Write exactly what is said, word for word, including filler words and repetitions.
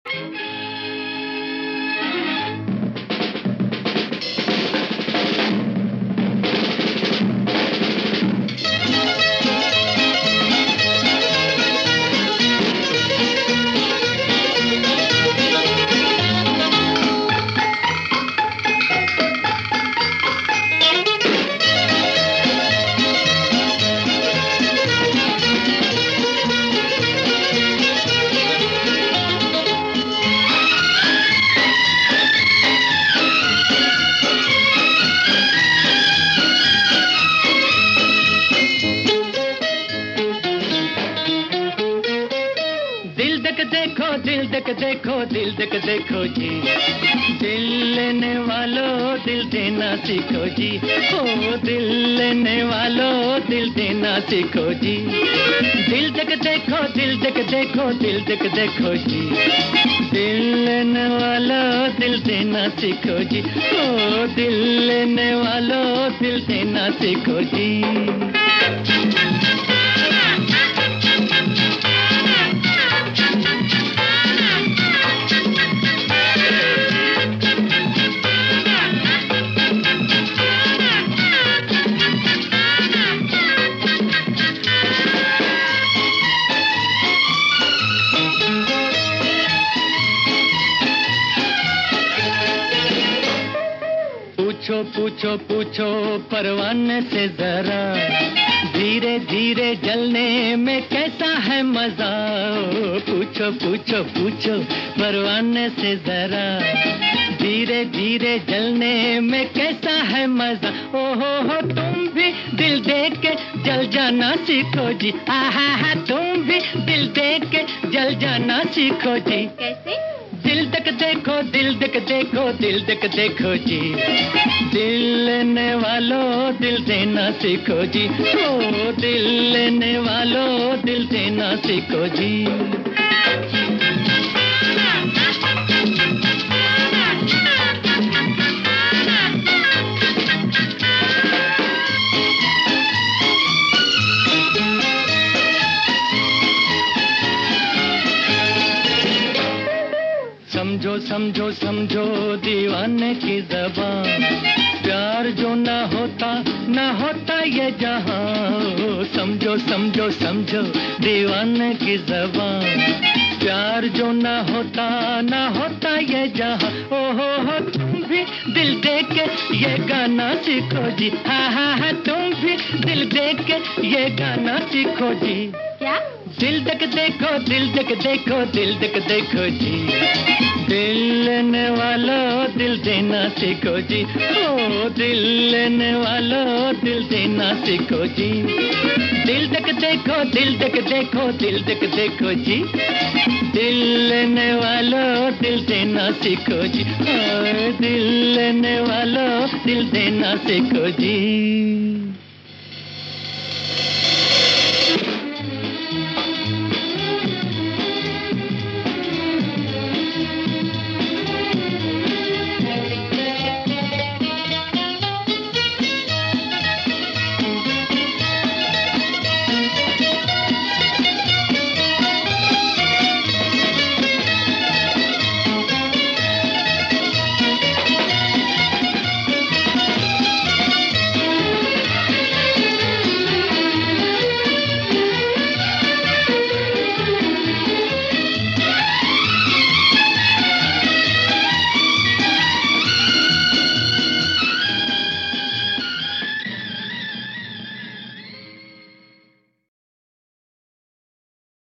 देखो दिल देख देखो दिल देख देखो जी, दिल लेने वालों दिल देना सीखो जी। ओ दिल लेने वालों दिल देना सीखो जी। दिल देख देखो दिल देख देखो दिल देख देखो जी, दिल लेने वालों दिल देना सीखो जी। ओ दिल लेने वालों दिल देना सीखो जी। पूछो पूछो पूछो परवाने से जरा, धीरे धीरे जलने में कैसा है मजा। पूछो पूछो पूछो परवाने से जरा, धीरे धीरे जलने में कैसा है मजा। ओ हो हो तुम भी दिल दे के जल जाना सीखो जी। आहा हा तुम भी दिल दे के जल जाना सीखो जी। कैसे? दिल तक देखो दिल देख देखो दिल देख देखो जी, दिल लेने वालों दिल देना सीखो जी। ओ दिल लेने वालों दिल देना सीखो जी। समझो समझो समझो दीवाने की ज़बान, प्यार जो ना होता ना होता ये जहां। समझो समझो समझो दीवाने की ज़बान, प्यार जो ना होता ना होता ये जहां। ओ हो हो तुम भी दिल दे के ये गाना सीखो जी। हा हा हा तुम भी दिल दे के ये गाना सीखो जी। क्या? दिल देख देखो दिल देख देखो दिल देख देखो जी, दिल लेने वालों दिल देना सीखो जी। ओ दिल लेने वालों दिल देना सीखो जी। दिल देख देखो दिल देख देखो दिल देख देखो जी, दिल लेने वालों दिल देना सीखो जी। ओ दिल लेने वालों दिल देना सीखो जी।